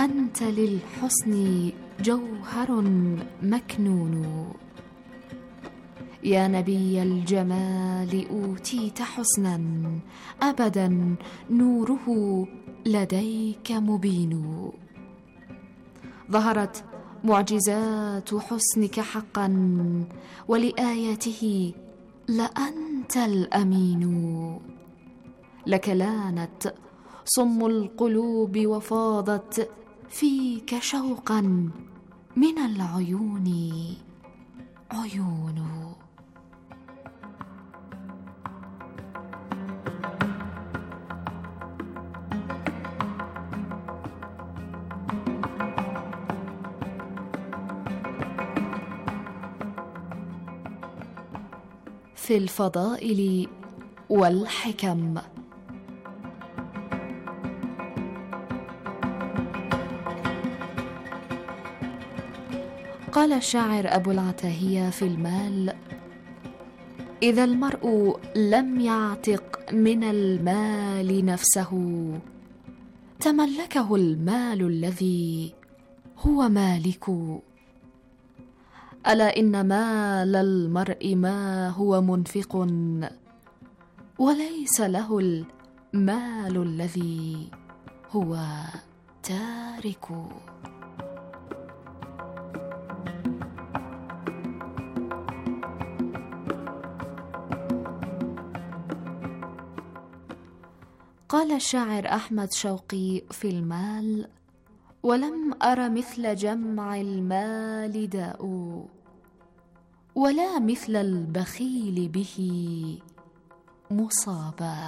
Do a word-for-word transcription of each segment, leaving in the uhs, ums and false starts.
أنت للحسن جوهر مكنون. يا نبي الجمال أوتيت حسنا أبدا نوره لديك مبين. ظهرت معجزات حسنك حقا ولآياته لأنت الأمين. لك لانت صم القلوب وفاضت فيك شوقا من العيون عيون. في الفضائل والحكم. قال الشاعر أبو العتاهية في المال: إذا المرء لم يعتق من المال نفسه تملكه المال الذي هو مالك. ألا إن مال المرء ما هو منفق وليس له المال الذي هو تارك. قال الشاعر أحمد شوقي في المال: ولم أر مثل جمع المال داء ولا مثل البخيل به مصابا.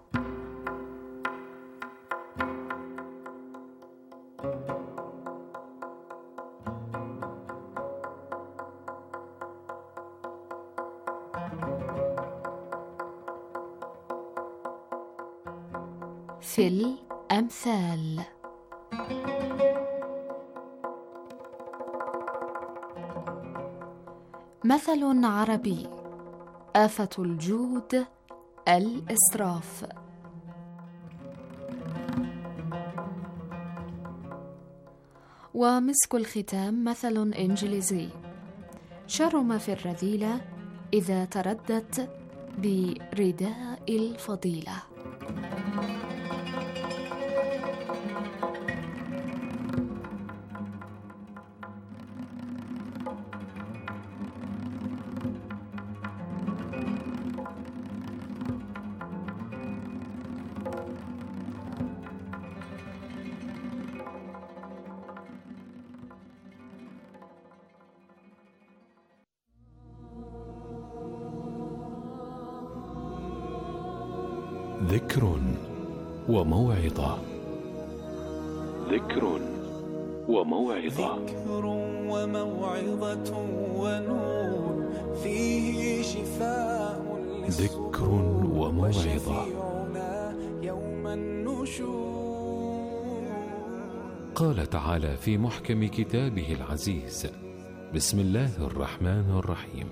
في الأمثال. مثل عربي: آفة الجود الإسراف. ومسك الختام مثل إنجليزي: شر ما في الرذيلة إذا تردت برداء الفضيلة. ذكر وموعظة. ذكر وموعظة. ذكر وموعظة ونور فيه شفاء. ذكر وموعظة. يوم النشور. قال تعالى في محكم كتابه العزيز: بسم الله الرحمن الرحيم: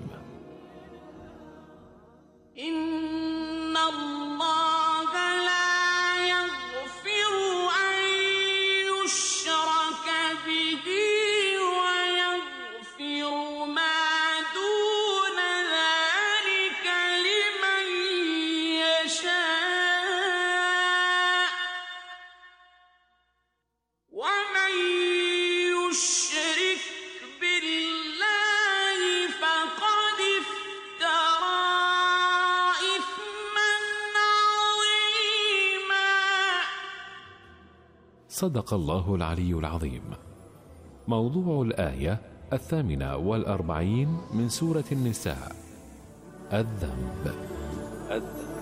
صدق الله العلي العظيم. موضوع الآية الثامنة والأربعين من سورة النساء: الذنب. الذنب.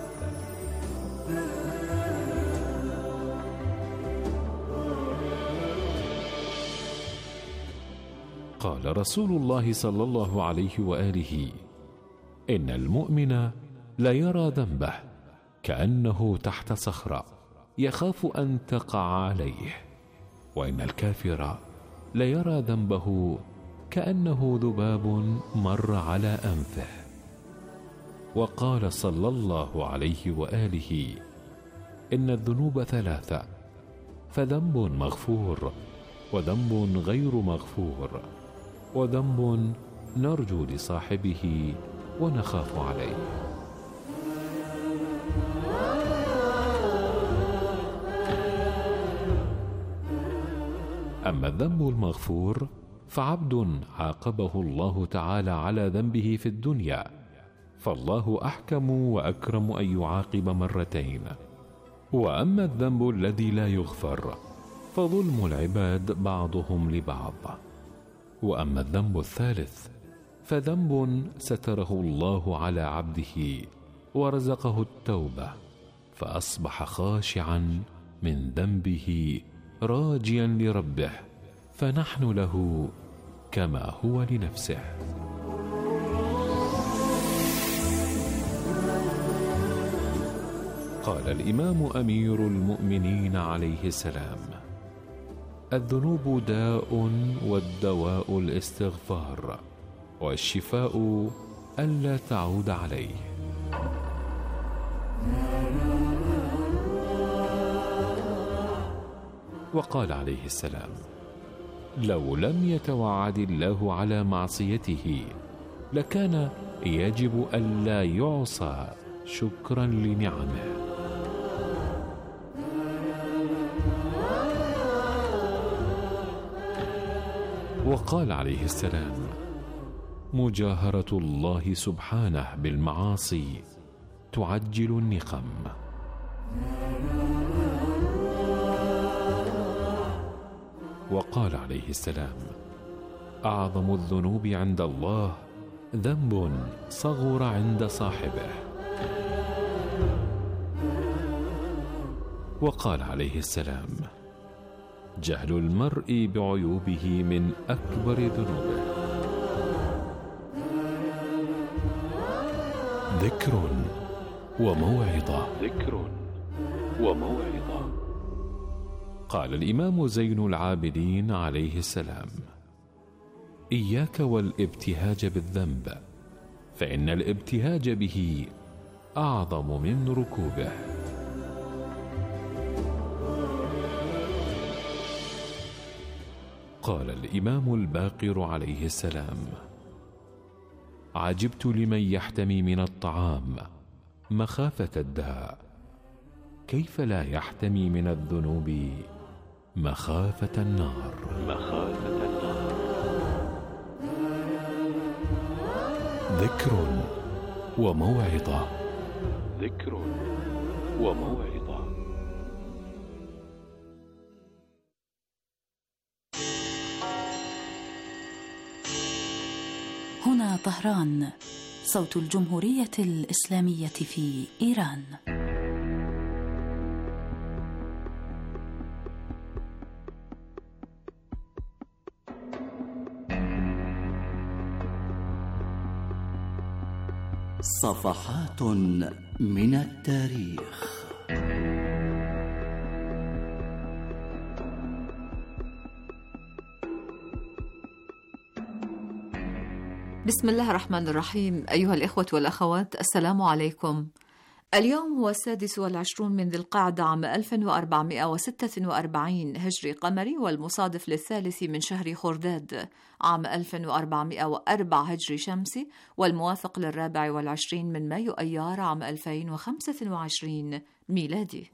قال رسول الله صلى الله عليه وآله: إن المؤمن لا يرى ذنبه كأنه تحت صخرة يخاف أن تقع عليه، وإن الكافر لا يرى ذنبه كأنه ذباب مر على أنفه. وقال صلى الله عليه وآله: إن الذنوب ثلاثة، فذنب مغفور وذنب غير مغفور، وذنب نرجو لصاحبه ونخاف عليه. أما الذنب المغفور فعبد عاقبه الله تعالى على ذنبه في الدنيا، فالله أحكم وأكرم أن يعاقب مرتين. وأما الذنب الذي لا يغفر فظلم العباد بعضهم لبعض. وأما الذنب الثالث فذنب ستره الله على عبده ورزقه التوبة، فأصبح خاشعا من ذنبه راجيا لربه، فنحن له كما هو لنفسه. قال الإمام أمير المؤمنين عليه السلام: الذنوب داء والدواء الاستغفار، والشفاء ألا تعود عليه. وقال عليه السلام: لو لم يتوعد الله على معصيته لكان يجب ألا يعصى شكرا لنعمه. وقال عليه السلام: مجاهرة الله سبحانه بالمعاصي تعجل النقم. وقال عليه السلام: أعظم الذنوب عند الله ذنب صغر عند صاحبه. وقال عليه السلام: جهل المرء بعيوبه من أكبر ذنوبه. ذكر وموعظة. ذكر وموعظة. قال الإمام زين العابدين عليه السلام: إياك والابتهاج بالذنب، فإن الابتهاج به أعظم من ركوبه. قال الإمام الباقر عليه السلام: عجبت لمن يحتمي من الطعام مخافة الداء، كيف لا يحتمي من الذنوب مخافة النار. مخافة النار. ذكر وموعظة. ذكر وموعظة. هنا طهران، صوت الجمهورية الإسلامية في إيران. صفحات من التاريخ. بسم الله الرحمن الرحيم. أيها الإخوة والأخوات، السلام عليكم. اليوم هو السادس والعشرون من ذي القعدة عام ألف وأربعمائة وستة وأربعين هجري قمري، والمصادف للثالث من شهر خرداد عام ألف وأربعمائة وأربعة هجري شمسي، والموافق للرابع والعشرين من مايو أيار عام ألفين وخمسة وعشرين ميلادي.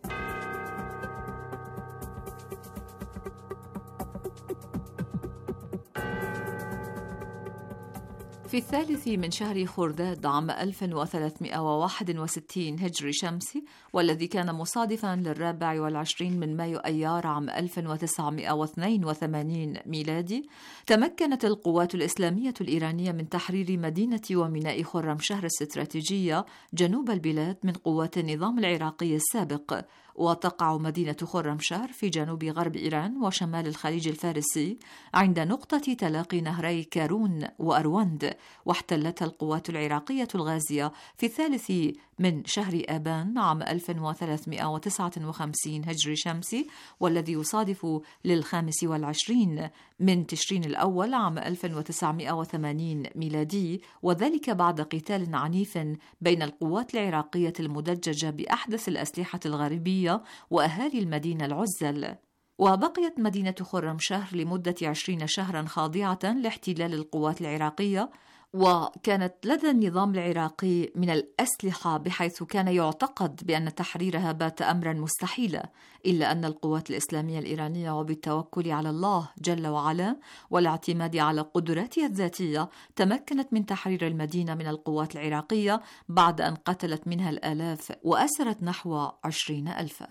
في الثالث من شهر خرداد عام ألف وثلاثمائة وواحد وستين هجري شمسي، والذي كان مصادفا للرابع والعشرين من مايو أيار عام ألف وتسعمائة واثنين وثمانين ميلادي، تمكنت القوات الإسلامية الإيرانية من تحرير مدينة وميناء خرمشهر الاستراتيجية جنوب البلاد من قوات النظام العراقي السابق. وتقع مدينة خرمشهر في جنوب غرب إيران وشمال الخليج الفارسي عند نقطة تلاقي نهري كارون وأروند، واحتلتها القوات العراقية الغازية في الثالث من شهر آبان عام ألف وثلاثمائة وتسعة وخمسين هجري شمسي، والذي يصادف للخامس والعشرين من تشرين الأول عام ألف وتسعمائة وثمانين ميلادي، وذلك بعد قتال عنيف بين القوات العراقية المدججة بأحدث الأسلحة الغربية وأهالي المدينة العزل. وبقيت مدينة خرمشهر لمدة عشرين شهرا خاضعة لاحتلال القوات العراقية، وكانت لدى النظام العراقي من الأسلحة بحيث كان يعتقد بأن تحريرها بات أمرا مستحيلا، إلا أن القوات الإسلامية الإيرانية وبالتوكل على الله جل وعلا والاعتماد على قدراتها الذاتية تمكنت من تحرير المدينة من القوات العراقية بعد أن قتلت منها الآلاف وأسرت نحو عشرين ألفا.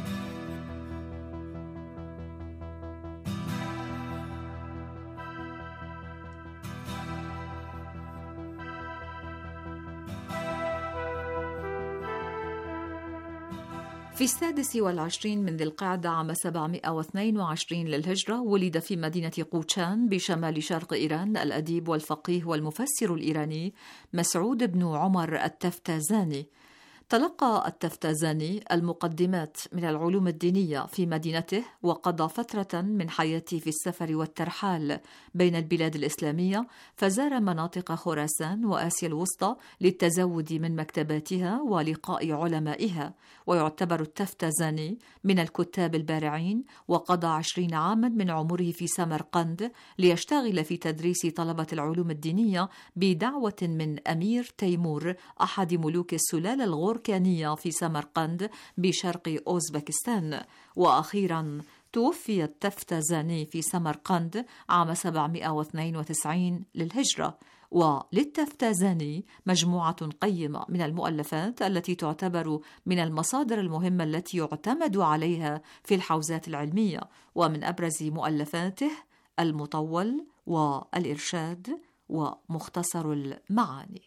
في السادس والعشرين من ذي القعدة عام سبعمائة واثنين وعشرين للهجرة ولد في مدينة قوتشان بشمال شرق إيران الأديب والفقيه والمفسر الإيراني مسعود بن عمر التفتازاني. تلقى التفتازاني المقدمات من العلوم الدينية في مدينته، وقضى فترة من حياته في السفر والترحال بين البلاد الإسلامية، فزار مناطق خراسان وآسيا الوسطى للتزود من مكتباتها ولقاء علمائها. ويعتبر التفتازاني من الكتاب البارعين، وقضى عشرين عاما من عمره في سمرقند ليشتغل في تدريس طلبة العلوم الدينية بدعوة من أمير تيمور أحد ملوك السلالة الغور كانية في سمرقند بشرق أوزبكستان. وأخيرا توفي التفتازاني في سمرقند عام سبعمائة واثنين وتسعين للهجرة. وللتفتازاني مجموعة قيمة من المؤلفات التي تعتبر من المصادر المهمة التي يعتمد عليها في الحوزات العلمية، ومن أبرز مؤلفاته المطول والإرشاد ومختصر المعاني.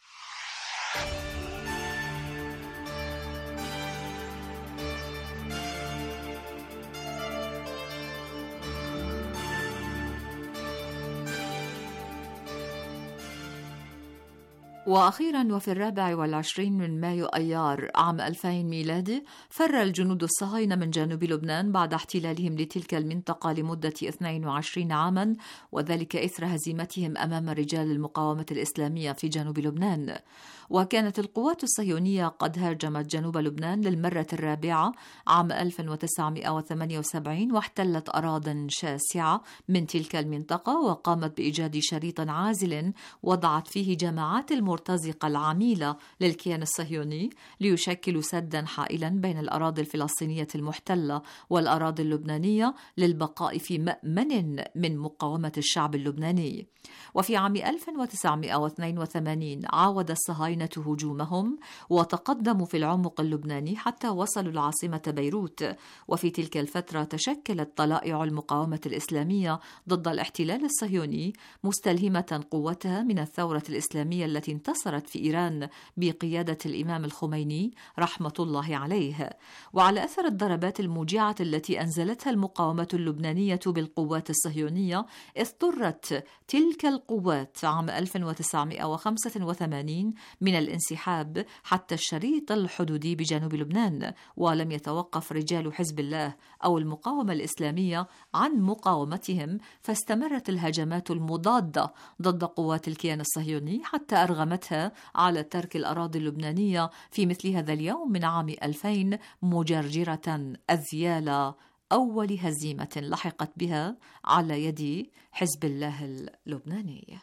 وأخيرا وفي الرابع والعشرين من مايو أيار عام ألفين ميلادي فر الجنود الصهاينة من جنوب لبنان بعد احتلالهم لتلك المنطقة لمدة اثنين وعشرين عاما، وذلك إثر هزيمتهم أمام رجال المقاومة الإسلامية في جنوب لبنان. وكانت القوات الصهيونية قد هاجمت جنوب لبنان للمرة الرابعة عام ألف وتسعمائة وثمانية وسبعين، واحتلت أراضٍ شاسعة من تلك المنطقة، وقامت بإيجاد شريط عازل وضعت فيه جماعات المرتزقة العميلة للكيان الصهيوني ليشكل سدا حائلا بين الأراضي الفلسطينية المحتلة والأراضي اللبنانية للبقاء في مأمن من مقاومة الشعب اللبناني. وفي عام ألف وتسعمائة واثنين وثمانين عاود الصهاينة هجومهم وتقدموا في العمق اللبناني حتى وصلوا العاصمة بيروت. وفي تلك الفترة تشكلت طلائع المقاومة الإسلامية ضد الاحتلال الصهيوني مستلهمة قوتها من الثورة الإسلامية التي انتصرت في إيران بقيادة الإمام الخميني رحمة الله عليه. وعلى أثر الضربات الموجعة التي أنزلتها المقاومة اللبنانية بالقوات الصهيونية، اضطرت تلك القوات عام ألف وتسعمائة وخمسة وثمانين من الانسحاب حتى الشريط الحدودي بجنوب لبنان، ولم يتوقف رجال حزب الله أو المقاومة الإسلامية عن مقاومتهم، فاستمرت الهجمات المضادة ضد قوات الكيان الصهيوني حتى أرغمتها على ترك الأراضي اللبنانية في مثل هذا اليوم من عام ألفين مجرجرة أذيال أول هزيمة لحقت بها على يد حزب الله اللبناني.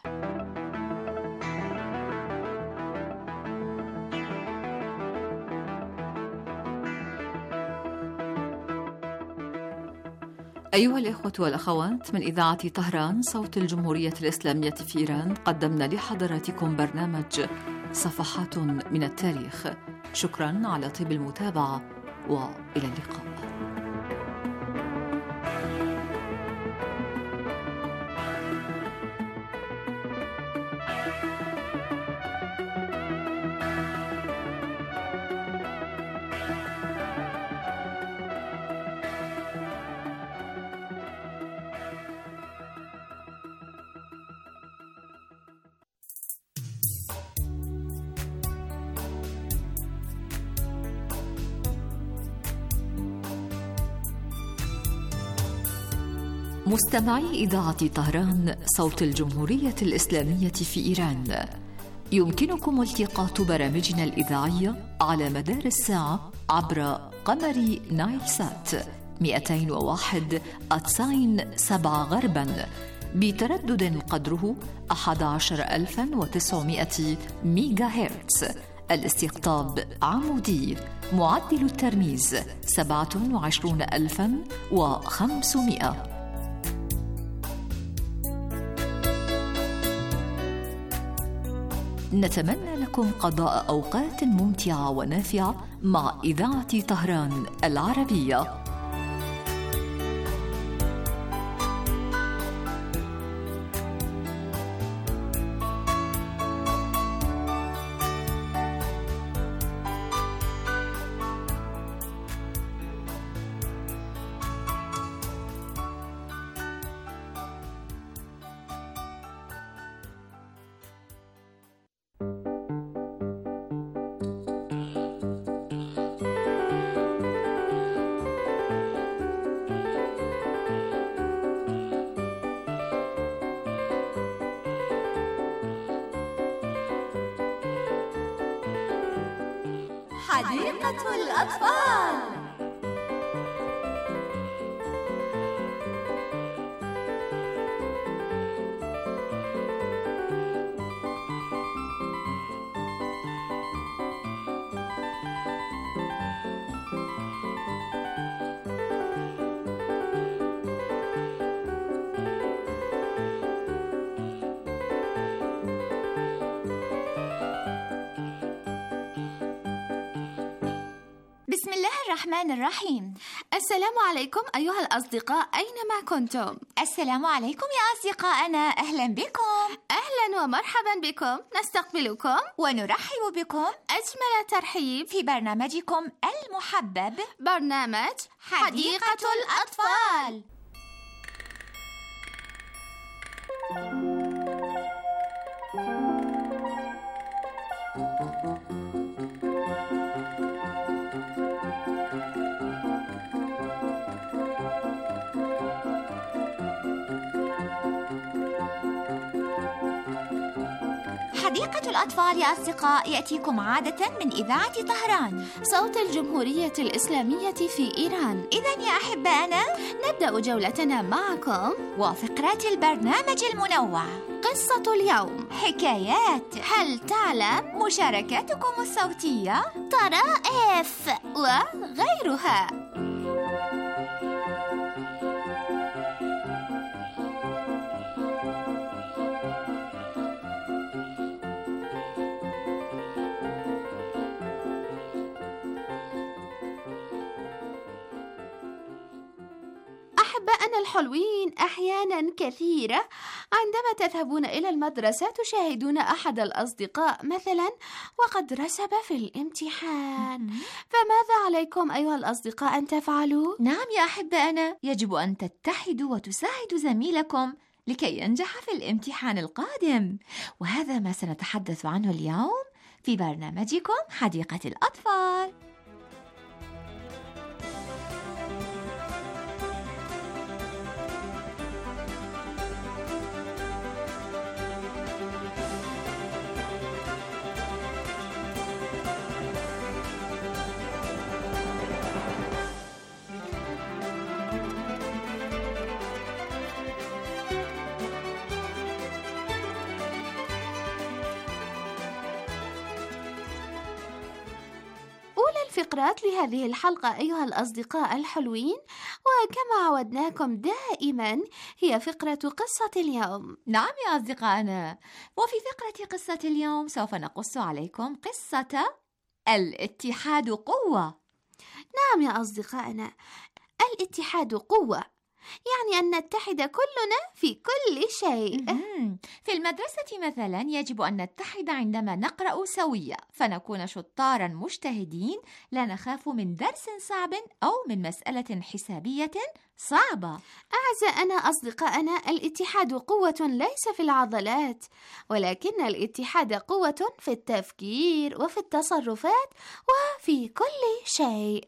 أيها الإخوة والأخوات، من إذاعة طهران صوت الجمهورية الإسلامية في إيران، قدمنا لحضراتكم برنامج صفحات من التاريخ. شكرا على طيب المتابعة، وإلى اللقاء. مستمعي إذاعة طهران صوت الجمهورية الإسلامية في إيران، يمكنكم التقاط برامجنا الإذاعية على مدار الساعة عبر قمر نايل سات مئتين وواحد أتساين سبعة غرباً، بتردد قدره أحد عشر ألفاً وتسعمائة ميجا هرتز. الاستقطاب عمودي. معدل الترميز سبعة وعشرون ألفاً وخمسمائة. نتمنى لكم قضاء أوقات ممتعة ونافعة مع إذاعة طهران العربية. حديقة الأطفال. بسم الله الرحمن الرحيم. السلام عليكم أيها الأصدقاء أينما كنتم. السلام عليكم يا أصدقائنا، أهلا بكم. أهلا ومرحبا بكم، نستقبلكم ونرحب بكم أجمل ترحيب في برنامجكم المحبب، برنامج حديقة, حديقة الأطفال. حديقة الأطفال يا أصدقاء يأتيكم عادة من إذاعة طهران، صوت الجمهورية الإسلامية في إيران. إذن يا أحبائنا نبدأ جولتنا معكم وفقرات البرنامج المنوع، قصة اليوم، حكايات، هل تعلم، مشاركاتكم الصوتية، طرائف وغيرها. أحبائنا الحلوين، أحيانا كثيرة عندما تذهبون إلى المدرسة تشاهدون أحد الأصدقاء مثلا وقد رسب في الامتحان، فماذا عليكم أيها الأصدقاء أن تفعلوا؟ نعم يا أحبائنا، يجب أن تتحدوا وتساعدوا زميلكم لكي ينجح في الامتحان القادم، وهذا ما سنتحدث عنه اليوم في برنامجكم حديقة الأطفال. الفقرات لهذه الحلقة أيها الأصدقاء الحلوين، وكما عودناكم دائما هي فقرة قصة اليوم. نعم يا أصدقائنا، وفي فقرة قصة اليوم سوف نقص عليكم قصة الاتحاد قوة. نعم يا أصدقائنا، الاتحاد قوة، يعني أن نتحد كلنا في كل شيء. في المدرسة مثلا يجب أن نتحد عندما نقرأ سويا، فنكون شطارا مجتهدين، لا نخاف من درس صعب أو من مسألة حسابية صعبة. أعزائنا أصدقائنا، الاتحاد قوة ليس في العضلات، ولكن الاتحاد قوة في التفكير وفي التصرفات وفي كل شيء.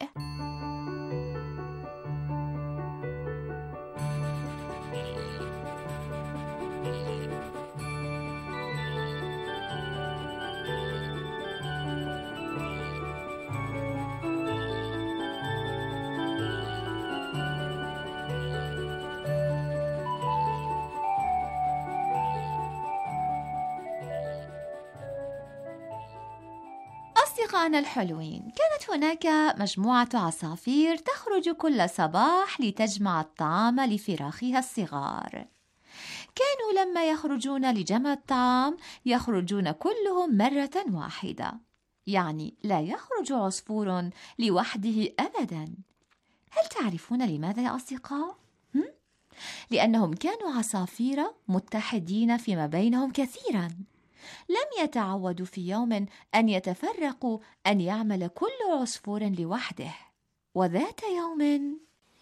أصدقائنا الحلوين، كانت هناك مجموعة عصافير تخرج كل صباح لتجمع الطعام لفراخها الصغار. كانوا لما يخرجون لجمع الطعام يخرجون كلهم مرة واحدة، يعني لا يخرج عصفور لوحده أبدا. هل تعرفون لماذا يا أصدقاء؟ هم؟ لأنهم كانوا عصافير متحدين فيما بينهم كثيرا، لم يتعودوا في يوم أن يتفرقوا، أن يعمل كل عصفور لوحده. وذات يوم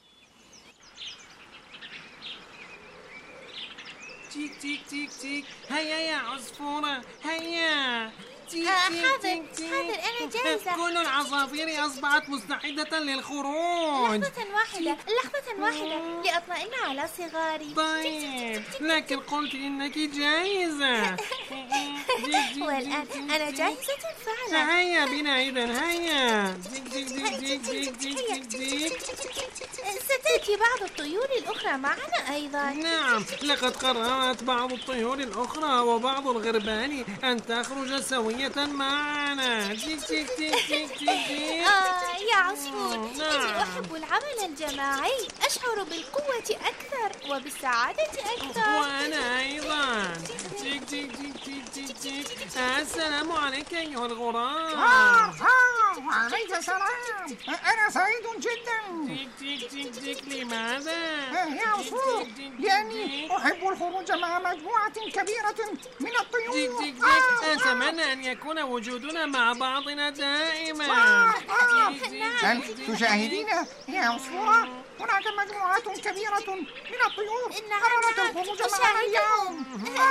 تيك تيك تيك تيك، هيا يا عصفورة هيا. تيك آه تيك حاضر تيك تيك. حاضر أنا جاهزة. كل العصافير أصبحت مستعدة للخروج. لحظة واحدة لحظة واحدة لأطمئن على صغاري. طيب لكن قلت إنك جاهزة. والآن أنا جاهزة فعلا. هيا بنا إذن هيا. تيك تيك تيك تيك تيك تيك تيك. ستأتي بعض الطيور الأخرى معنا أيضا. نعم، لقد قررت بعض الطيور الأخرى وبعض الغربان أن تخرج سوية معنا. تيك تيك تيك تيك تيك. آه يا عصفور، نعم. إني أحب العمل الجماعي، أشعر بالقوة أكثر وبالسعادة أكثر. وأنا أيضا. تيك تيك تيك تيك تيك تيك. السلام عليك أيها الغراب. وعليك السلام، أنا سعيد جدا. تيك تيك تيك تيك. لماذا؟ يا عصفور، لأني أحب الخروج مع مجموعة كبيرة من الطيور. تيك تيك تيك. أتمنى أن يكون وجودنا مع بعضنا دائما. هل تشاهدين يا عصفورة؟ هناك مجموعات كبيرة من الطيور قررت الخروج معنا اليوم.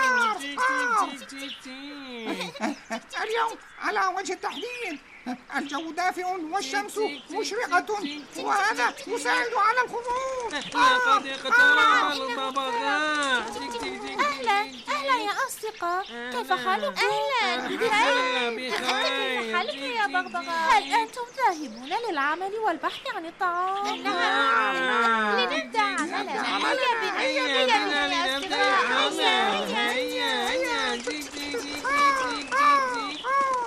اليوم على وجه التحديد الجو دافئ والشمس مشرقة، وهذا يساعد على الخروج. لقد اقترب الببغاء. أهلا أهلا يا أصدقاء، كيف حالكم؟ أهلا أهلا كيف بخير. حالك يا بغبغاء؟ هل أنتم ذاهبون للعمل والبحث عن الطعام؟ نعم. لنبدأ عملنا. هيا بنا هيا هيا بنا بنا يا لنبدأ أصدقاء. العمل. هيا هيا هيا. تيك تيك تيك تيك تيك تيك.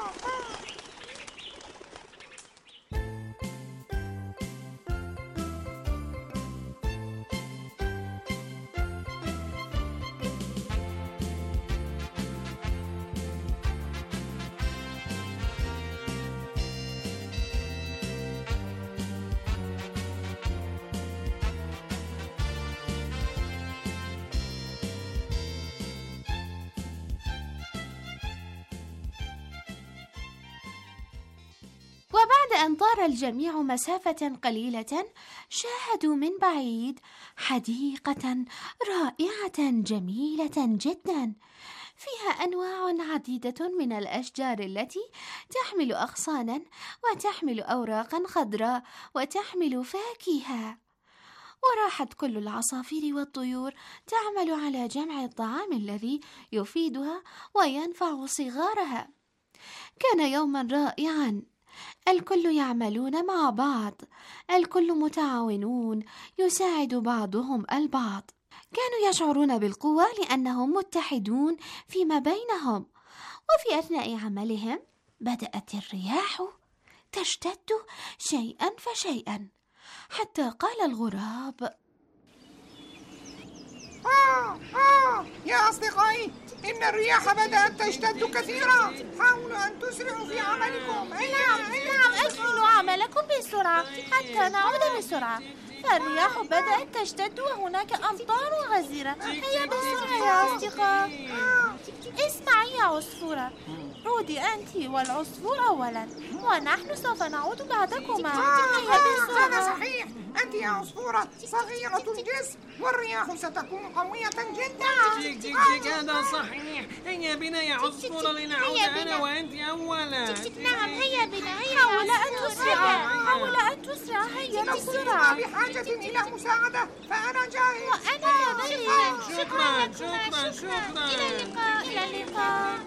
وبعد أن طار الجميع مسافة قليلة، شاهدوا من بعيد حديقة رائعة جميلة جدا، فيها أنواع عديدة من الأشجار التي تحمل أغصانا وتحمل أوراقا خضراء وتحمل فاكهة. وراحت كل العصافير والطيور تعمل على جمع الطعام الذي يفيدها وينفع صغارها. كان يوما رائعا، الكل يعملون مع بعض، الكل متعاونون، يساعد بعضهم البعض. كانوا يشعرون بالقوة لأنهم متحدون فيما بينهم. وفي أثناء عملهم بدأت الرياح تشتد شيئا فشيئا، حتى قال الغراب: آه آه يا أصدقائي، إن الرياح بدأت تشتد كثيرا، حاولوا أن تسرعوا في عملكم. نعم نعم، أكملوا عملكم بسرعة حتى نعود بسرعة، فالرياح بدأت تشتد وهناك أمطار غزيرة. هيا بسرعة يا أصدقاء. اسمعي يا عصفورة، عودي أنت والعصفور أولا، ونحن سوف نعود بعدكما. هيا بسرعة. هذا صحيح، أنت يا عصفورة صغيرة الجسم، والرياح ستكون قوية جدا. تيك تيك تيك. هذا صحيح. هيا بنا يا عصفورة لنعود أنا وأنت أولا. نعم هيا بنا. هيا حاول أن تسرع حاول أن تسرع. هيا بسرعة. بحاجة إلى مساعدة، فأنا جاهز. وأنا كذلك. شكرا شكرا شكرا. إلى اللقاء. إلى اللقاء.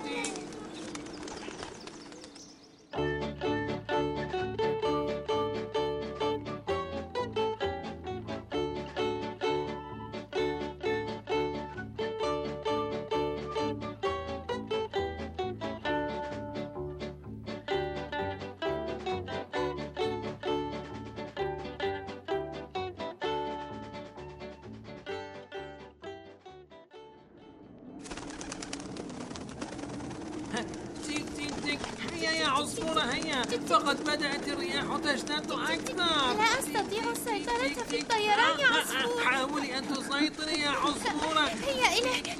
عصفورة هيا، فقد بدأت الرياح تشتد أكثر. لا أستطيع السيطرة في الطيران يا عصفور. حاولي أن تسيطري يا عصفورة. هيا إليك.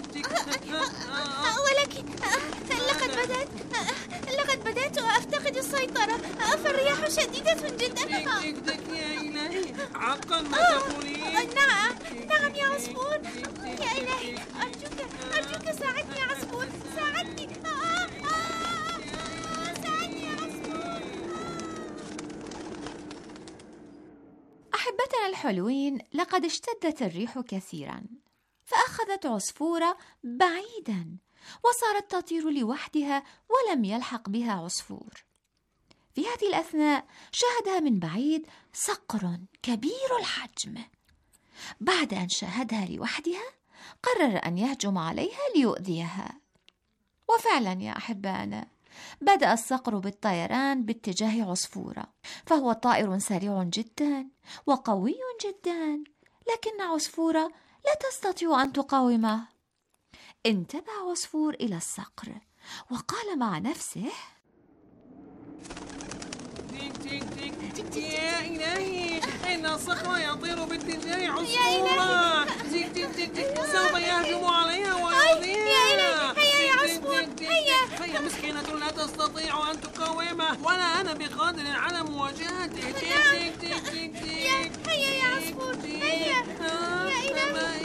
ولكن لقد بدأت لقد بدأت أفتقد السيطرة، فالرياح شديدة جدا. يا إلهي، حقا ما تقولين؟ نعم نعم يا عصفور. يا إلهي، أرجوك أرجوك ساعدني يا عصفور، ساعدني. آه آه ساعدني يا عصفور. أحبتنا الحلوين، لقد اشتدت الريح كثيرا، فأخذت عصفورة بعيدا وصارت تطير لوحدها ولم يلحق بها عصفور. في هذه الأثناء شاهدها من بعيد صقر كبير الحجم. بعد أن شاهدها لوحدها قرر أن يهجم عليها ليؤذيها. وفعلا يا أحبانا، بدأ الصقر بالطيران باتجاه عصفورة، فهو طائر سريع جدا وقوي جدا، لكن عصفورة لا تستطيع أن تقاومه. انتبه عصفور إلى الصقر وقال مع نفسه: يا إلهي، إن الصقر يطير باتجاه عصفورة. تيك تيك تيك تيك، سوف يهجم عليها ويؤذيها. يا إلهي، هيا يا عصفور، هيا. هي مسكينة لا تستطيع أن تقاومه، ولا أنا بقادر على مواجهته. تيك تيك تيك تيك تيك. هيا يا عصفور، هيا. يا إلهي،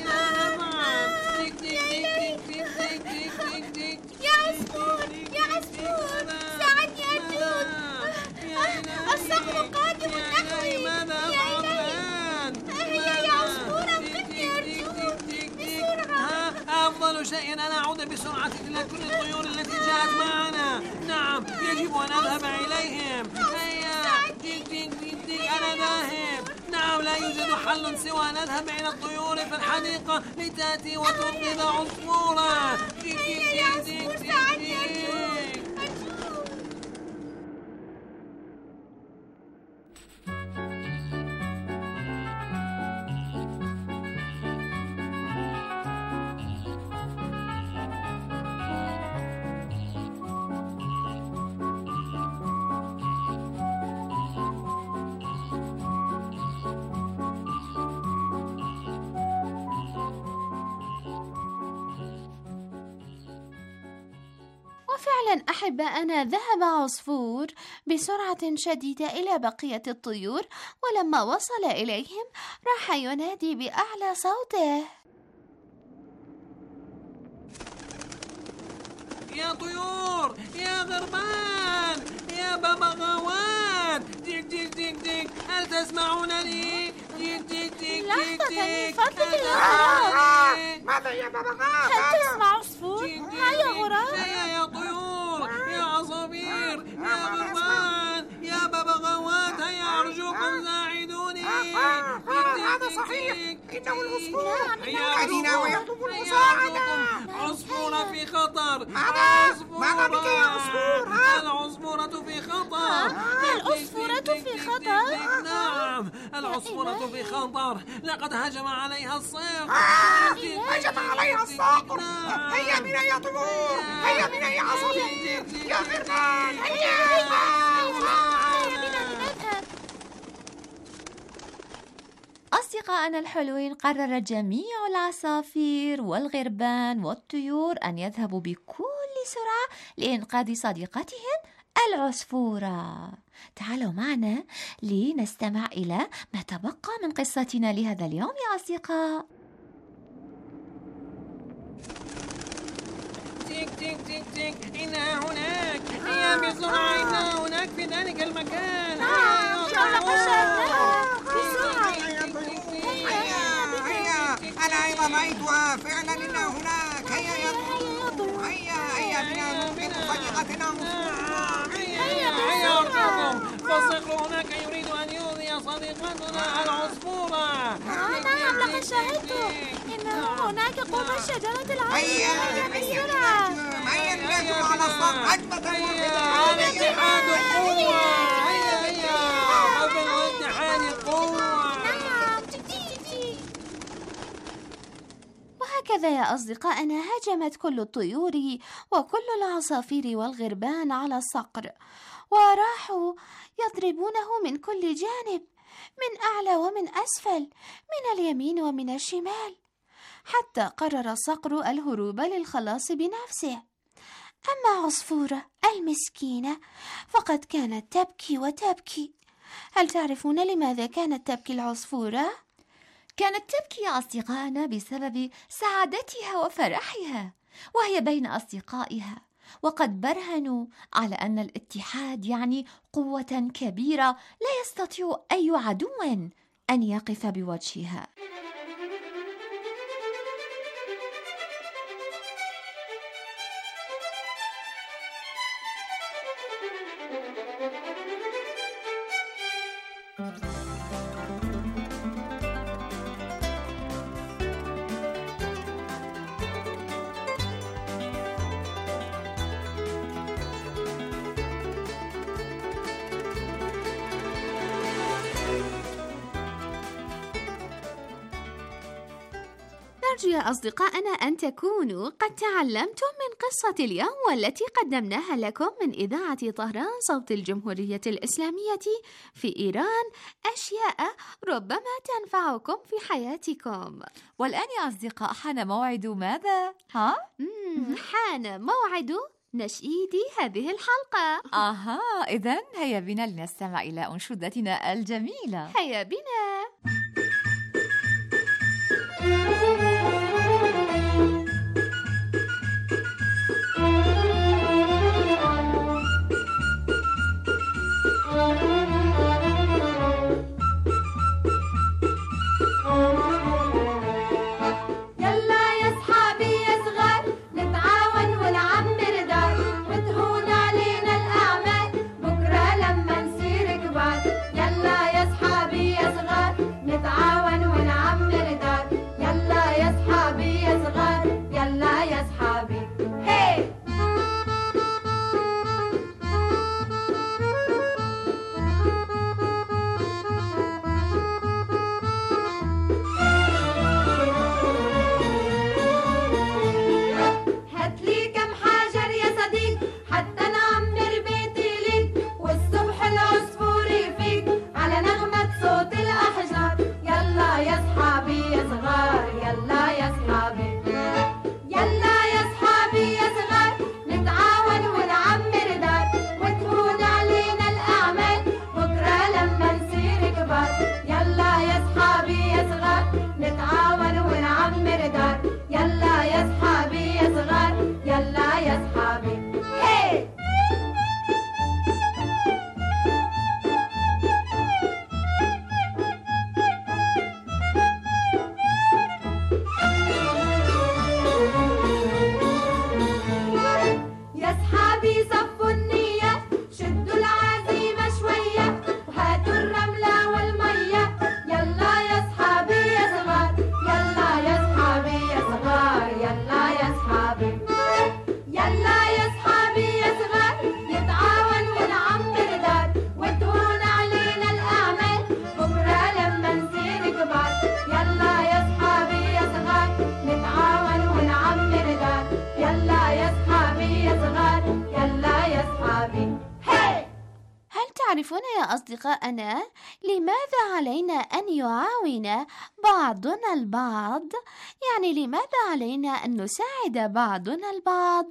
يا عصفور، يا عصفور، ساعدني أرجوك. الصقر قادم نحوي. ماذا أفعل الآن؟ هيا يا عصفور، انقذني أرجوك بسرعة. أفضل شيء أن أعود بسرعة إلى كل الطيور التي جاءت معنا. نعم، يجب أن أذهب إليهم. هيا، ديك ديك ديك ديك، أنا ذاهب. نعم، لا يوجد حل سوى أن أذهب إلى الطيور في الحديقة لتأتي وتنقذ عصفورة. ديك ديك ديك ديك ديك. وفعلا أحباءنا، ذهب عصفور بسرعة شديدة إلى بقية الطيور، ولما وصل إليهم راح ينادي بأعلى صوته: يا طيور، يا غربان، يا ببغاوات، ديك ديك ديك ديك، هل تسمعونني؟ ديك ديك ديك لحظة ديك من ديك. فضلك الغراب. ماذا يا ببغاء؟ هل تسمع عصفور؟ هيا غراب. هيا يا طيور، يا عصافير، يا غربان، يا ببغاوات، هيا أرجوكم ساعدوني. هذا صحيح، إنه العصفور ينادينا ويطلب المساعدة. عصفورة في خطر. ماذا؟ ماذا بك يا عصفور؟ العصفورة في خطر. العصفورة في خطر؟ نعم، العصفورة في خطر. لقد هجم عليها الصقر. هجم عليها الصقر. هيا بنا يا طيور، هيا بنا يا عصافير، يا غربان، هيا. أصدقائنا الحلوين، قرر جميع العصافير والغربان والطيور أن يذهبوا بكل سرعة لإنقاذ صديقتهم العصفورة. تعالوا معنا لنستمع إلى ما تبقى من قصتنا لهذا اليوم يا أصدقاء. تيك تيك تيك تيك، إنها هناك. هيا بسرعة، إنها هناك في ذلك المكان. نعم، شاهدناها بسرعة. أنا أيضا رأيتها فعلا، إنها هناك. هيا يا طيور، هيا هيا بنا ننقذ صديقتنا عصفورة. هيا هيا أرجوكم، فالصقر هناك يريد أن يؤذي صديقتنا العصفورة. نعم، لقد شاهدت إنه هناك قوم الشجرة العظيمة. هيا بسرعة، هيا ننقذ على الصقر. أجمل هيا الاتحاد قوة. هيا هيا، وفي الاتحاد قوة. هكذا يا أصدقائنا هجمت كل الطيور وكل العصافير والغربان على الصقر، وراحوا يضربونه من كل جانب، من أعلى ومن أسفل، من اليمين ومن الشمال، حتى قرر الصقر الهروب للخلاص بنفسه. أما عصفورة المسكينة فقد كانت تبكي وتبكي. هل تعرفون لماذا كانت تبكي العصفورة؟ كانت تبكي يا أصدقائنا بسبب سعادتها وفرحها وهي بين أصدقائها، وقد برهنوا على أن الاتحاد يعني قوة كبيرة لا يستطيع أي عدو أن يقف بوجهها. نرجو يا أصدقائنا أن تكونوا قد تعلمتم من قصة اليوم والتي قدمناها لكم من إذاعة طهران صوت الجمهورية الإسلامية في إيران أشياء ربما تنفعكم في حياتكم. والآن يا أصدقاء حان موعد ماذا؟ ها؟ حان موعد نشيد هذه الحلقة. آها، إذن هيا بنا لنستمع إلى أنشودتنا الجميلة. هيا بنا. تعرفون يا أصدقائنا لماذا علينا أن يعاون بعضنا البعض؟ يعني لماذا علينا أن نساعد بعضنا البعض؟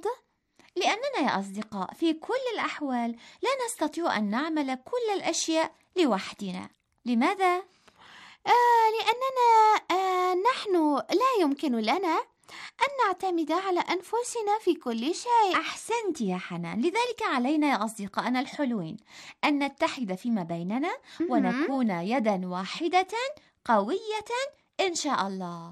لأننا يا أصدقاء في كل الأحوال لا نستطيع أن نعمل كل الأشياء لوحدنا. لماذا؟ آه لأننا آه نحن لا يمكن لنا أن نعتمد على أنفسنا في كل شيء. أحسنت يا حنان، لذلك علينا يا أصدقائنا الحلوين أن نتحد فيما بيننا ونكون يدا واحدة قوية إن شاء الله.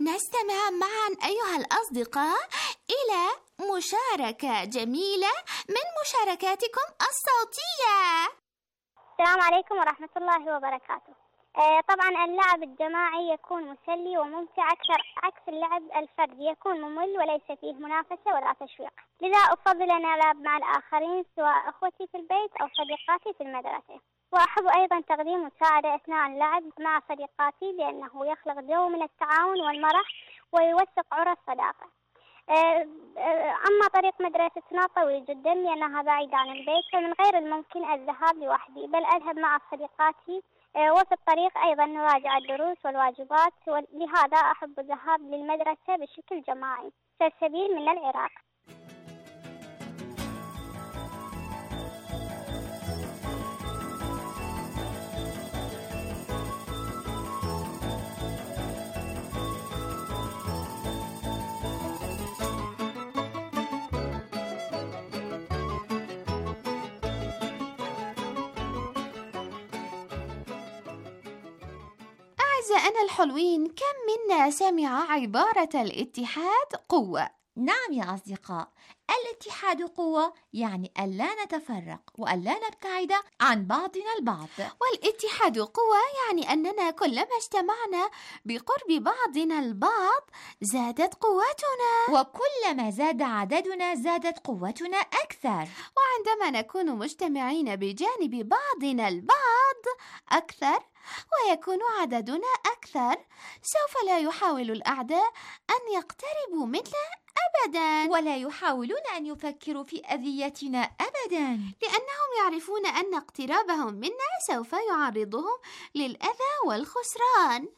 نستمع معا أيها الأصدقاء إلى مشاركة جميلة من مشاركاتكم الصوتية. السلام عليكم ورحمة الله وبركاته. آه طبعا اللعب الجماعي يكون مسلي وممتع أكثر عكس اللعب الفردي يكون ممل وليس فيه منافسة ولا تشويق، لذا أفضل أن ألعب مع الآخرين سواء أخوتي في البيت أو صديقاتي في المدرسة. وأحب أيضا تقديم مساعدة أثناء اللعب مع صديقاتي لأنه يخلق جو من التعاون والمرح ويوثق عرى الصداقة. أما طريق مدرستنا طويل جدا لأنها بعيدة عن البيت، فمن غير الممكن الذهاب لوحدي، بل أذهب مع صديقاتي، وفي الطريق أيضا نراجع الدروس والواجبات، ولهذا أحب الذهاب للمدرسة بشكل جماعي. سلسبيل من العراق. أعزائنا الحلوين، كم منا سمع عبارة الاتحاد قوة؟ نعم يا أصدقاء، الاتحاد قوة، يعني ألا نتفرق وألا نبتعد عن بعضنا البعض. والاتحاد قوة يعني أننا كلما اجتمعنا بقرب بعضنا البعض زادت قوتنا، وكلما زاد عددنا زادت قوتنا أكثر. وعندما نكون مجتمعين بجانب بعضنا البعض أكثر ويكون عددنا أكثر، سوف لا يحاول الأعداء أن يقتربوا منا أبداً، ولا يحاولون أن يفكروا في أذيتنا أبداً، لأنهم يعرفون أن اقترابهم منا سوف يعرضهم للأذى والخسران.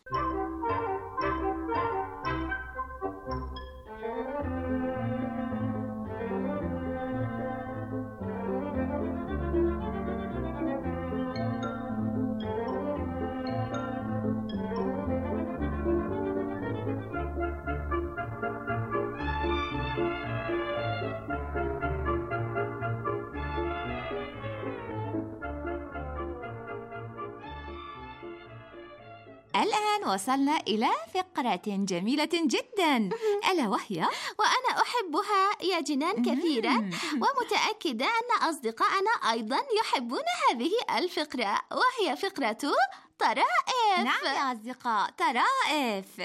الآن وصلنا إلى فقرة جميلة جدا، ألا وهي وأنا أحبها يا جنان كثيرا، ومتأكدة أن أصدقائنا أيضا يحبون هذه الفقرة، وهي فقرة طرائف. نعم يا أصدقاء، طرائف.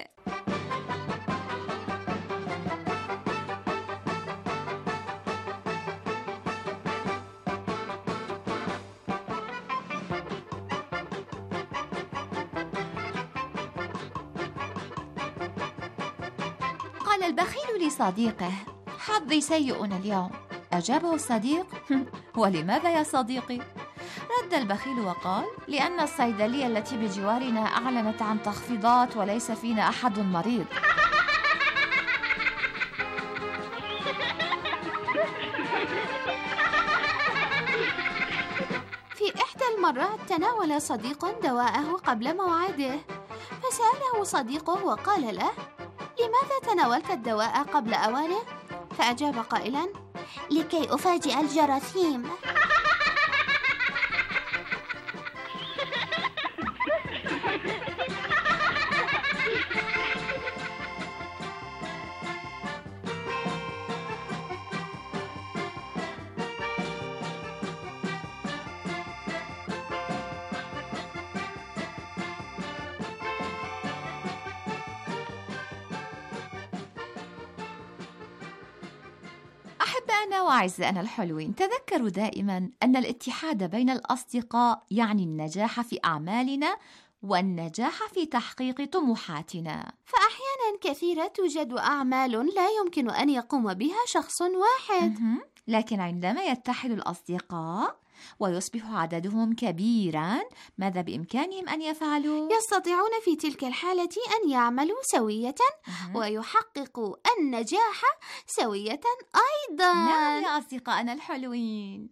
قال البخيل لصديقه: حظي سيء اليوم. أجابه الصديق: ولماذا يا صديقي؟ رد البخيل وقال: لأن الصيدلية التي بجوارنا أعلنت عن تخفيضات وليس فينا أحد مريض. في إحدى المرات تناول صديق دواءه قبل موعده، فسأله صديقه وقال له: لماذا تناولت الدواء قبل أوانه؟ فأجاب قائلا: لكي أفاجئ الجراثيم. أحبائنا وأعزائنا الحلوين، تذكروا دائما أن الاتحاد بين الأصدقاء يعني النجاح في أعمالنا والنجاح في تحقيق طموحاتنا. فأحيانا كثيرة توجد أعمال لا يمكن أن يقوم بها شخص واحد، لكن عندما يتحد الأصدقاء ويصبح عددهم كبيرا، ماذا بإمكانهم أن يفعلوا؟ يستطيعون في تلك الحالة أن يعملوا سوية ويحققوا النجاح سوية أيضا. نعم يا أصدقائنا الحلوين.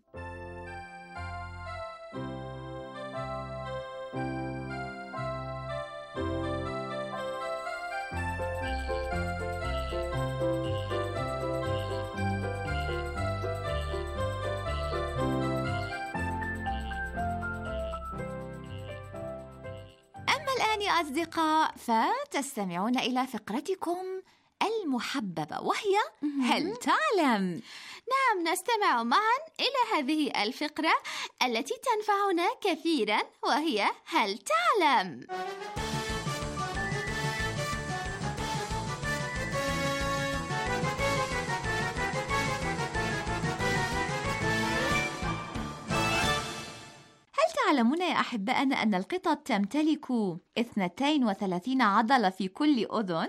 والآن يا أصدقاء فتستمعون إلى فقرتكم المحببة وهي هل تعلم؟ نعم، نستمع معا إلى هذه الفقرة التي تنفعنا كثيرا وهي هل تعلم؟ تعلمون يا أحبائنا أن القطط تمتلك اثنتين وثلاثين عضلة في كل أذن؟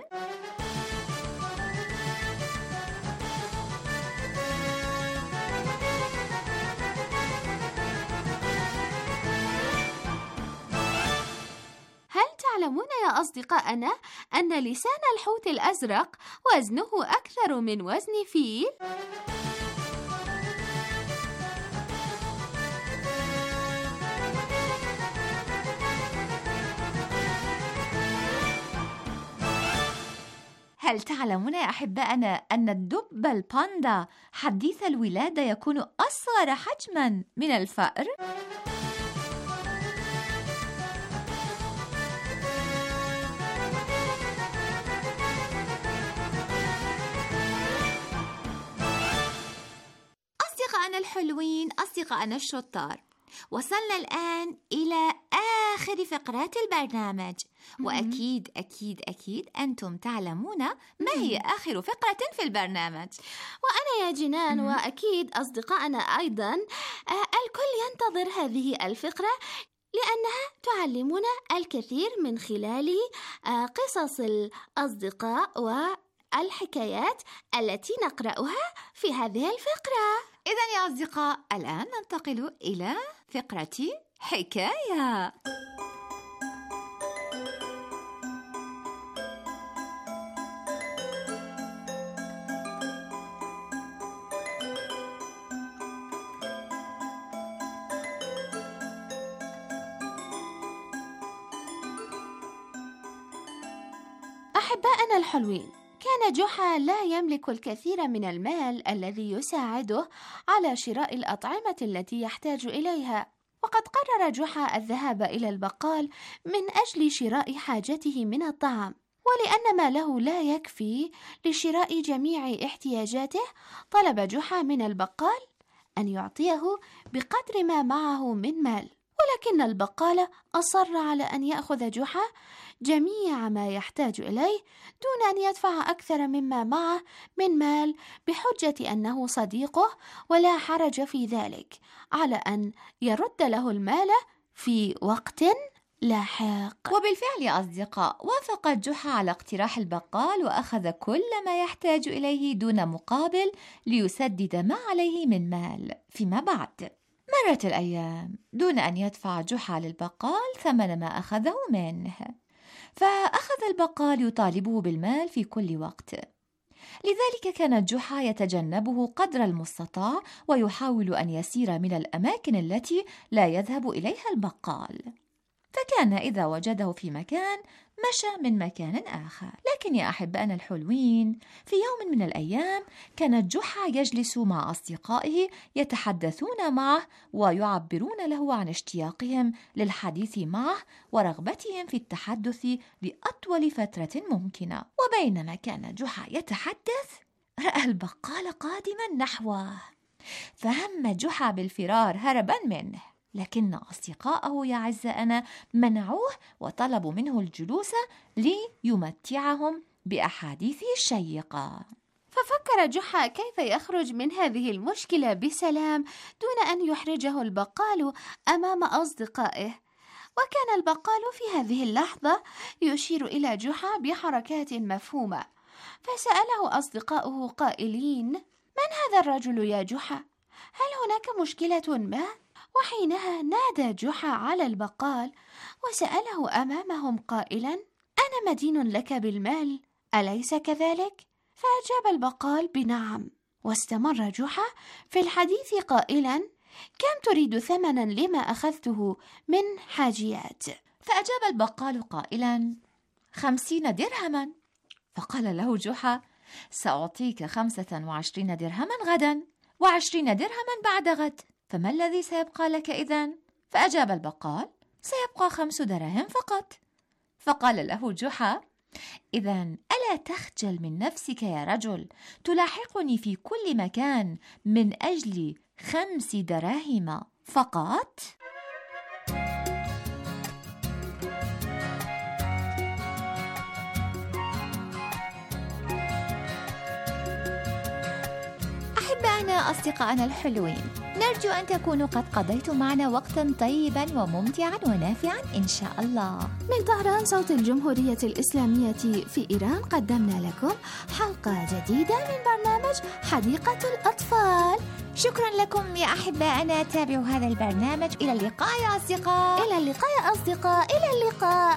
هل تعلمون يا أصدقائنا أن لسان الحوت الأزرق وزنه أكثر من وزن فيل؟ هل تعلمون يا أحبائنا أن الدب الباندا حديث الولادة يكون أصغر حجماً من الفأر؟ أصدقائنا الحلوين، أصدقائنا الشطار، وصلنا الآن إلى آخر فقرات البرنامج، وأكيد أكيد أكيد أنتم تعلمون ما هي آخر فقرة في البرنامج. وأنا يا جنان وأكيد أصدقائنا أيضا الكل ينتظر هذه الفقرة لأنها تعلمنا الكثير من خلال قصص الأصدقاء والحكايات التي نقرأها في هذه الفقرة. إذن يا أصدقاء الآن ننتقل إلى فقرة حكاية. أحبائنا الحلوين، كان جحا لا يملك الكثير من المال الذي يساعده على شراء الأطعمة التي يحتاج إليها، وقد قرر جحا الذهاب إلى البقال من أجل شراء حاجته من الطعام، ولأن ماله لا يكفي لشراء جميع احتياجاته طلب جحا من البقال أن يعطيه بقدر ما معه من مال، ولكن البقال أصر على أن يأخذ جحا جميع ما يحتاج إليه دون أن يدفع أكثر مما معه من مال، بحجة أنه صديقه ولا حرج في ذلك على أن يرد له المال في وقت لاحق. وبالفعل يا أصدقاء وافق جحا على اقتراح البقال وأخذ كل ما يحتاج إليه دون مقابل ليسدد ما عليه من مال فيما بعد. مرت الأيام دون أن يدفع جحا للبقال ثمن ما أخذه منه، فأخذ البقال يطالبه بالمال في كل وقت. لذلك كان جحا يتجنبه قدر المستطاع ويحاول أن يسير من الأماكن التي لا يذهب إليها البقال، فكان إذا وجده في مكان مشى من مكان آخر. لكن يا أحبائنا الحلوين، في يوم من الأيام كان جحا يجلس مع أصدقائه يتحدثون معه ويعبرون له عن اشتياقهم للحديث معه ورغبتهم في التحدث لأطول فترة ممكنة. وبينما كان جحا يتحدث رأى البقال قادما نحوه، فهم جحا بالفرار هربا منه، لكن أصدقاءه يا أعزائنا منعوه وطلبوا منه الجلوس ليمتعهم بأحاديثه الشيقة. ففكر جحا كيف يخرج من هذه المشكلة بسلام دون أن يحرجه البقال أمام أصدقائه. وكان البقال في هذه اللحظة يشير إلى جحا بحركات مفهومة، فسأله أصدقاؤه قائلين: من هذا الرجل يا جحا؟ هل هناك مشكلة ما؟ وحينها نادى جحا على البقال وسأله أمامهم قائلا: أنا مدين لك بالمال، أليس كذلك؟ فأجاب البقال بنعم، واستمر جحا في الحديث قائلا: كم تريد ثمنا لما أخذته من حاجيات؟ فأجاب البقال قائلا: خمسين درهما. فقال له جحا: سأعطيك خمسة وعشرين درهما غدا وعشرين درهما بعد غد، فما الذي سيبقى لك إذن؟ فأجاب البقال: سيبقى خمس دراهم فقط. فقال له جحا: إذن ألا تخجل من نفسك يا رجل، تلاحقني في كل مكان من أجل خمس دراهم فقط؟ أحبائنا أصدقائنا الحلوين، نرجو أن تكونوا قد قضيتم معنا وقتا طيبا وممتعا ونافعا إن شاء الله. من طهران صوت الجمهورية الإسلامية في إيران قدمنا لكم حلقة جديدة من برنامج حديقة الأطفال. شكرا لكم يا أحبائنا، تابعوا هذا البرنامج. إلى اللقاء يا أصدقاء. إلى اللقاء يا أصدقاء. إلى اللقاء.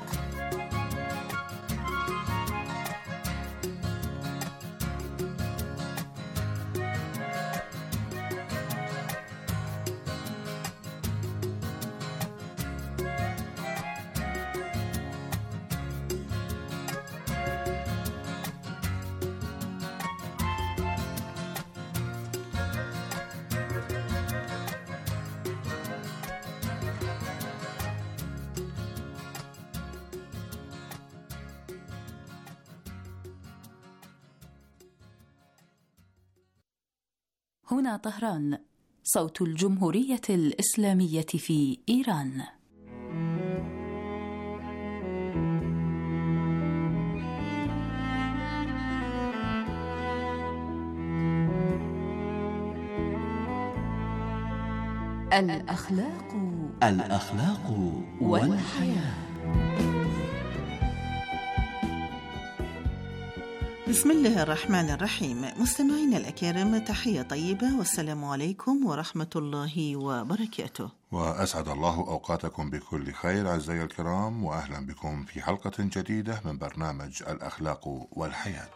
هنا طهران، صوت الجمهورية الإسلامية في إيران. الأخلاق الأخلاق والحياة. بسم الله الرحمن الرحيم. مستمعينا الأكارم، تحية طيبة والسلام عليكم ورحمة الله وبركاته. وأسعد الله أوقاتكم بكل خير أعزائي الكرام، وأهلا بكم في حلقة جديدة من برنامج الأخلاق والحياة.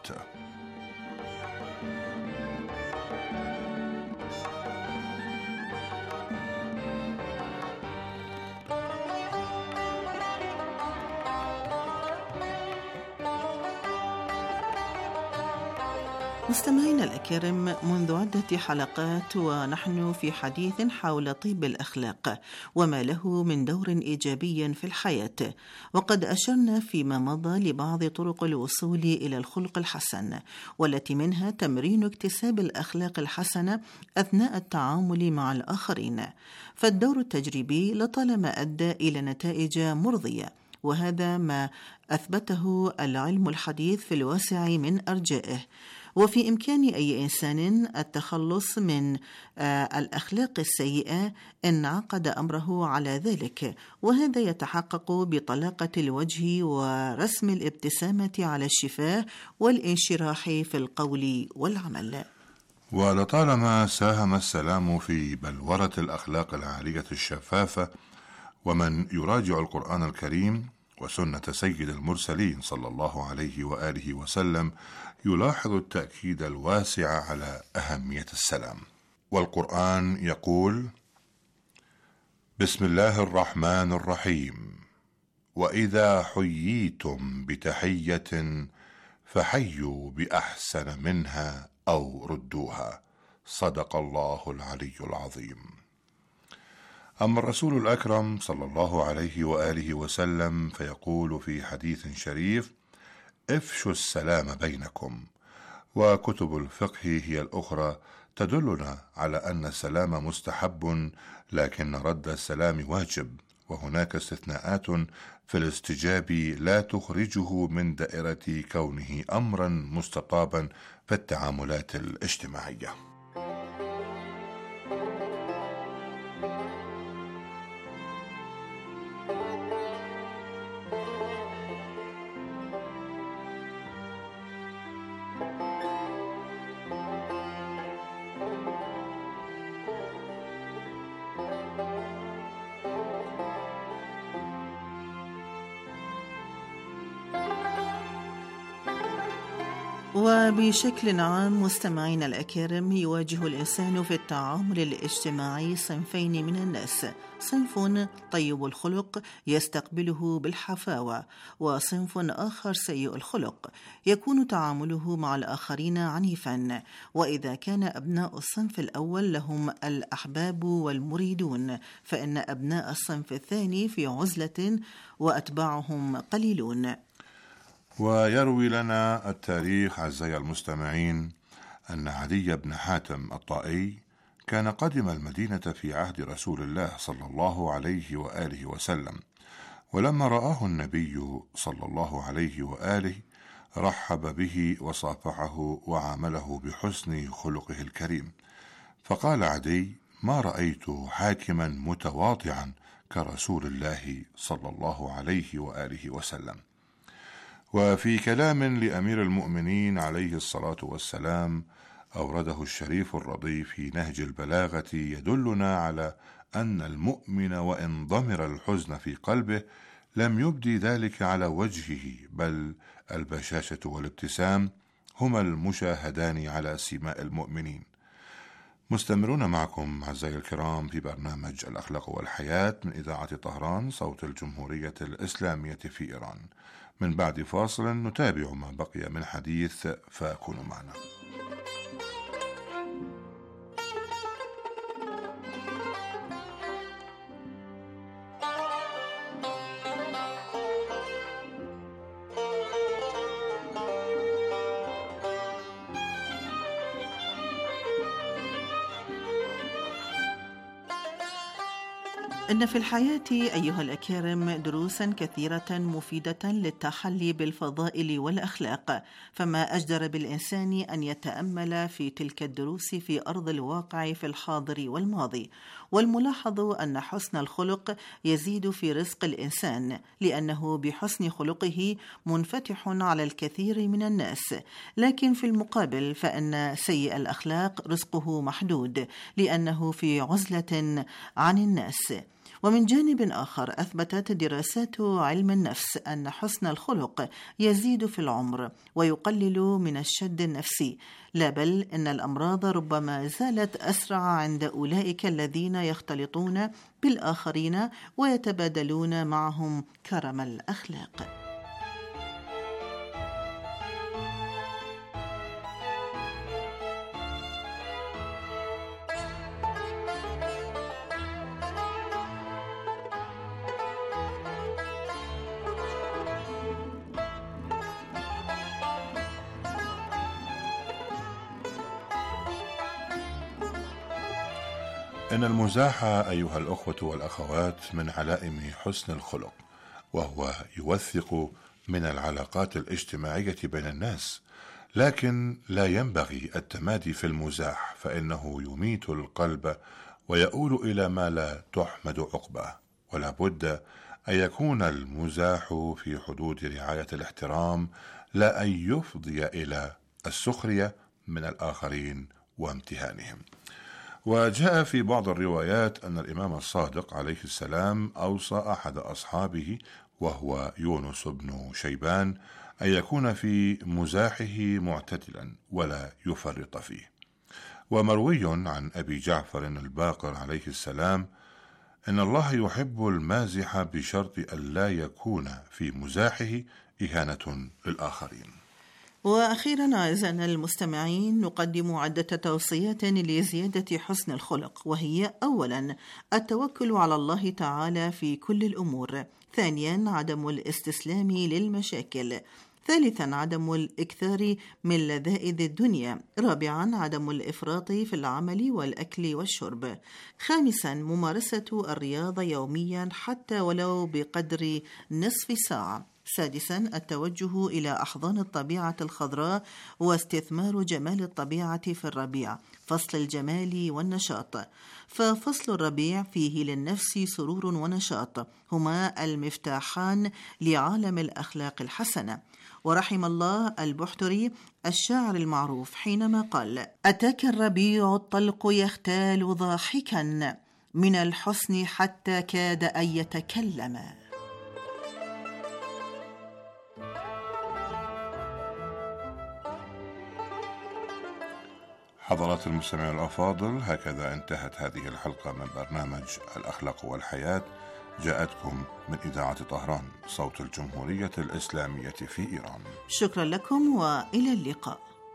مستمعينا الأكارم، منذ عدة حلقات ونحن في حديث حول طيب الأخلاق وما له من دور إيجابي في الحياة، وقد أشرنا فيما مضى لبعض طرق الوصول إلى الخلق الحسن، والتي منها تمرين اكتساب الأخلاق الحسنة أثناء التعامل مع الآخرين. فالدور التجريبي لطالما أدى إلى نتائج مرضية، وهذا ما أثبته العلم الحديث في الواسع من أرجائه. وفي إمكان أي إنسان التخلص من الأخلاق السيئة إن عقد أمره على ذلك، وهذا يتحقق بطلاقة الوجه ورسم الابتسامة على الشفاه والانشراح في القول والعمل. ولطالما ساهم السلام في بلورة الأخلاق العالية الشفافة، ومن يراجع القرآن الكريم وسنة سيد المرسلين صلى الله عليه وآله وسلم يلاحظ التأكيد الواسع على أهمية السلام. والقرآن يقول: بسم الله الرحمن الرحيم، وإذا حييتم بتحية فحيوا بأحسن منها أو ردوها، صدق الله العلي العظيم. أما الرسول الأكرم صلى الله عليه وآله وسلم فيقول في حديث شريف: افشوا السلام بينكم. وكتب الفقه هي الأخرى تدلنا على أن السلام مستحب، لكن رد السلام واجب، وهناك استثناءات في الاستجاب لا تخرجه من دائرة كونه أمرا مستطابا في التعاملات الاجتماعية. وبشكل عام مستمعين الأكارم، يواجه الإنسان في التعامل الاجتماعي صنفين من الناس: صنف طيب الخلق يستقبله بالحفاوة، وصنف آخر سيء الخلق يكون تعامله مع الآخرين عنيفا. وإذا كان أبناء الصنف الأول لهم الأحباب والمريدون، فإن أبناء الصنف الثاني في عزلة وأتباعهم قليلون. ويروي لنا التاريخ أعزائي المستمعين أن عدي بن حاتم الطائي كان قدم المدينة في عهد رسول الله صلى الله عليه وآله وسلم، ولما رآه النبي صلى الله عليه وآله رحب به وصافحه وعامله بحسن خلقه الكريم. فقال عدي: ما رأيت حاكما متواضعا كرسول الله صلى الله عليه وآله وسلم. وفي كلام لأمير المؤمنين عليه الصلاة والسلام أورده الشريف الرضي في نهج البلاغة يدلنا على أن المؤمن وإن ضمر الحزن في قلبه لم يبدي ذلك على وجهه، بل البشاشة والابتسام هما المشاهدان على سيماء المؤمنين. مستمرون معكم أعزائي الكرام في برنامج الأخلاق والحياة من إذاعة طهران صوت الجمهورية الإسلامية في إيران. من بعد فاصل نتابع ما بقي من حديث، فكونوا معنا. إن في الحياة أيها الأكارم دروسا كثيرة مفيدة للتحلي بالفضائل والأخلاق، فما أجدر بالإنسان أن يتأمل في تلك الدروس في أرض الواقع في الحاضر والماضي. والملاحظ أن حسن الخلق يزيد في رزق الإنسان، لأنه بحسن خلقه منفتح على الكثير من الناس، لكن في المقابل فإن سيء الأخلاق رزقه محدود، لأنه في عزلة عن الناس. ومن جانب آخر أثبتت دراسات علم النفس أن حسن الخلق يزيد في العمر ويقلل من الشد النفسي، لا بل إن الأمراض ربما زالت أسرع عند أولئك الذين يختلطون بالآخرين ويتبادلون معهم كرم الأخلاق. إن المزاح أيها الأخوة والأخوات من علائم حسن الخلق، وهو يوثق من العلاقات الاجتماعية بين الناس، لكن لا ينبغي التمادي في المزاح، فإنه يميت القلب ويؤول إلى ما لا تحمد عقباه. ولا بد أن يكون المزاح في حدود رعاية الاحترام، لا أن يفضي إلى السخرية من الآخرين وامتهانهم. وجاء في بعض الروايات أن الإمام الصادق عليه السلام أوصى أحد أصحابه وهو يونس بن شيبان أن يكون في مزاحه معتدلا ولا يفرط فيه. ومروي عن أبي جعفر الباقر عليه السلام إن الله يحب المازح بشرط أن لا يكون في مزاحه إهانة للآخرين. وأخيرا أعزائنا المستمعين نقدم عدة توصيات لزيادة حسن الخلق، وهي: أولا التوكل على الله تعالى في كل الأمور. ثانيا عدم الاستسلام للمشاكل. ثالثا عدم الإكثار من لذائذ الدنيا. رابعا عدم الإفراط في العمل والأكل والشرب. خامسا ممارسة الرياضة يوميا حتى ولو بقدر نصف ساعة. سادسا التوجه إلى أحضان الطبيعة الخضراء واستثمار جمال الطبيعة في الربيع، فصل الجمال والنشاط. ففصل الربيع فيه للنفس سرور ونشاط، هما المفتاحان لعالم الأخلاق الحسنة. ورحم الله البحتري الشاعر المعروف حينما قال: أتاك الربيع الطلق يختال ضاحكا من الحسن حتى كاد أن يتكلم. حضرات المستمعين الأفاضل، هكذا انتهت هذه الحلقة من برنامج الأخلاق والحياة، جاءتكم من إذاعة طهران صوت الجمهورية الإسلامية في إيران. شكرا لكم وإلى اللقاء.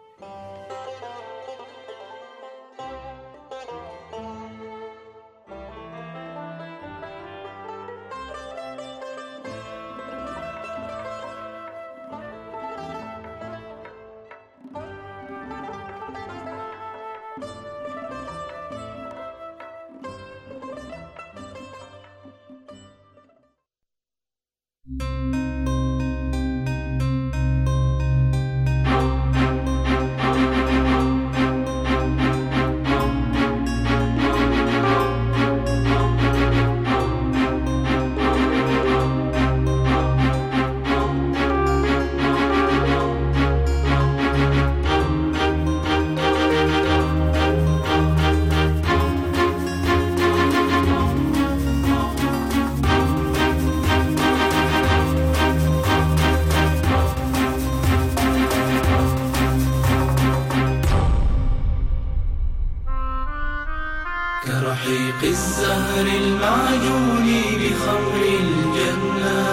كرحيق الزهر المعجون بخمر الجنة،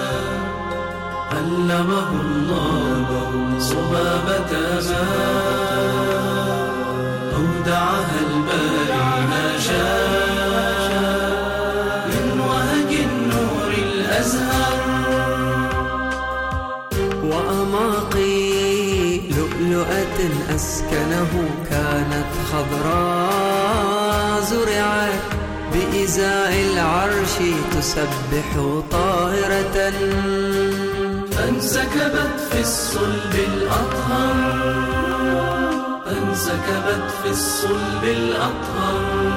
علمه الله صبابة ماء، أودعها الباري ما شاء من وهج النور الأزهر، وأماقي لؤلؤة أسكنه كانت خضراء، زرعت بإزاء العرش تسبح طاهرة، فانسكبت في الصلب الأطهر، فانسكبت في الصلب الأطهر.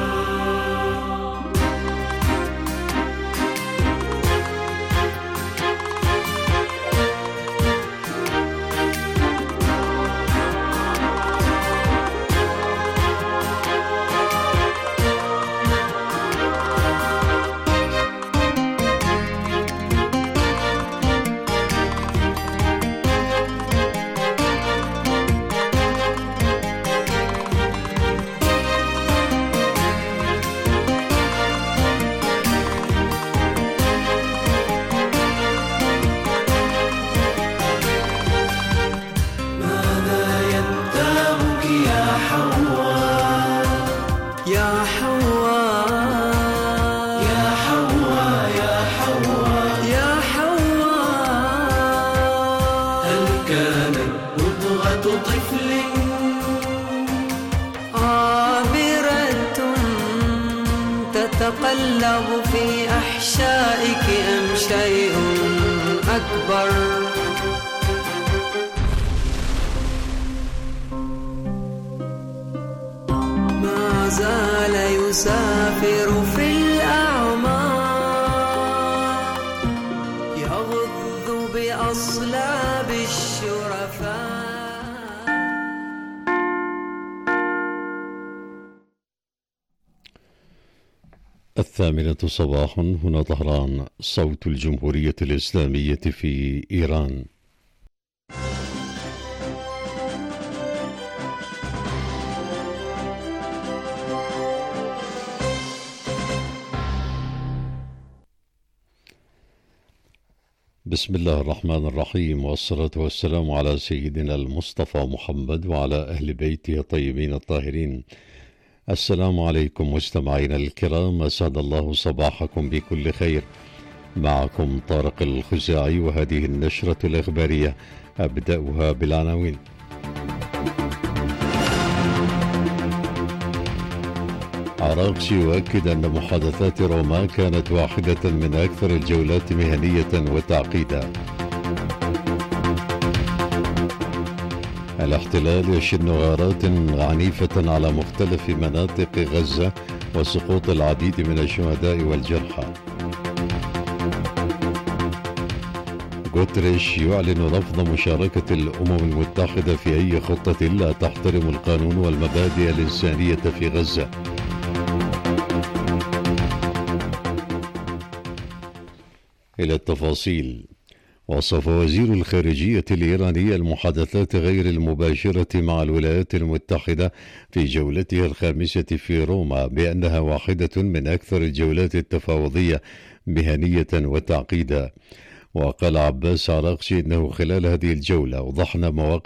تتقلب في أحشائك أم شيء أكبر؟ ما زال يسافر في الأعماق، يغض بأصلاب الشرفاء. الثامنة صباحا، هنا طهران صوت الجمهورية الإسلامية في إيران. بسم الله الرحمن الرحيم، والصلاة والسلام على سيدنا المصطفى محمد وعلى أهل بيته الطيبين الطاهرين. السلام عليكم مستمعينا الكرام، أسعد الله صباحكم بكل خير. معكم طارق الخزاعي، وهذه النشرة الإخبارية أبدأها بالعناوين. عراقشي يؤكد أن محادثات روما كانت واحدة من أكثر الجولات مهنية وتعقيدا. الاحتلال يشن غارات عنيفة على مختلف مناطق غزة وسقوط العديد من الشهداء والجرحى. غوتريش يعلن رفض مشاركة الأمم المتحدة في أي خطة لا تحترم القانون والمبادئ الإنسانية في غزة. إلى التفاصيل. وصف وزير الخارجية الإيراني المحادثات غير المباشرة مع الولايات المتحدة في جولتها الخامسة في روما بأنها واحدة من أكثر الجولات التفاوضية مهنية وتعقيدا. وقال عباس عراقشي إنه خلال هذه الجولة وضحنا مواقف